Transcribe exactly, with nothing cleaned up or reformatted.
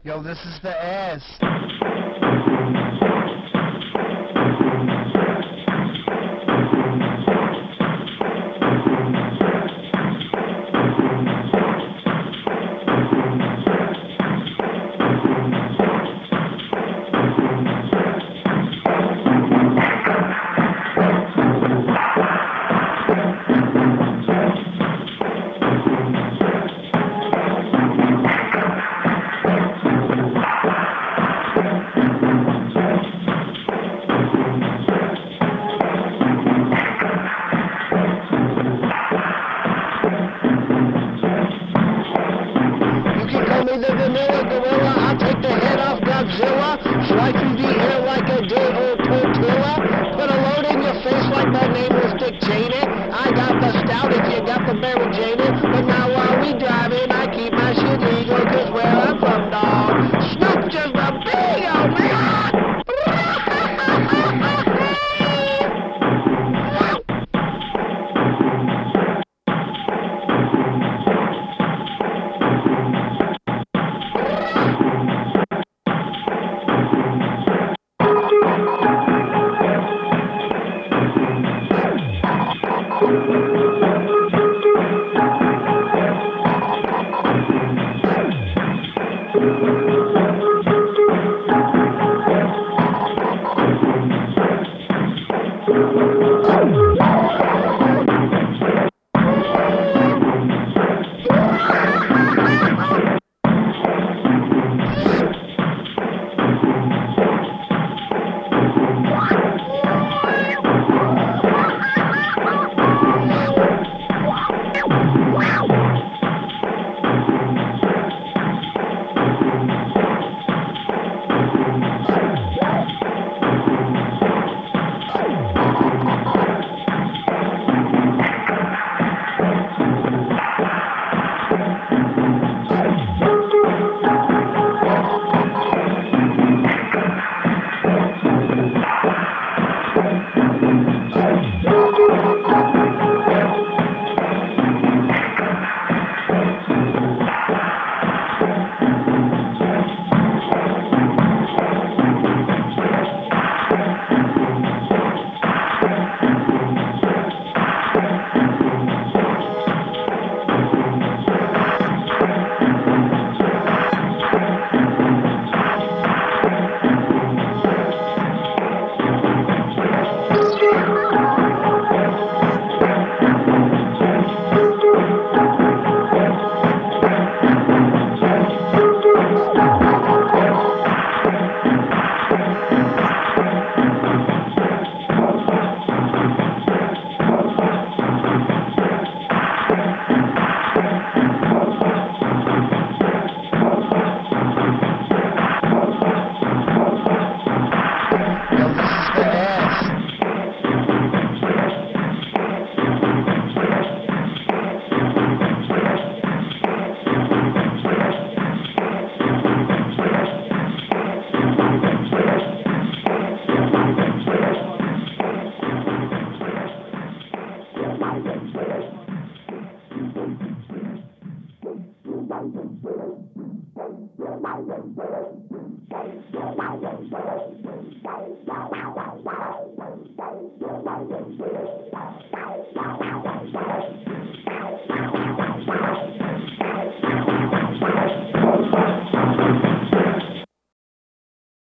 Yo, this is the S. The vanilla gorilla, I'll take the head off Godzilla, fly through the air like a day-old tortilla, put a load in your face like my name was Dick Cheney. I got the stout if you got the Mary Janie, but now while we driving, I keep my shit legal, cause where I'm from, dawg, Snoop just a big old man.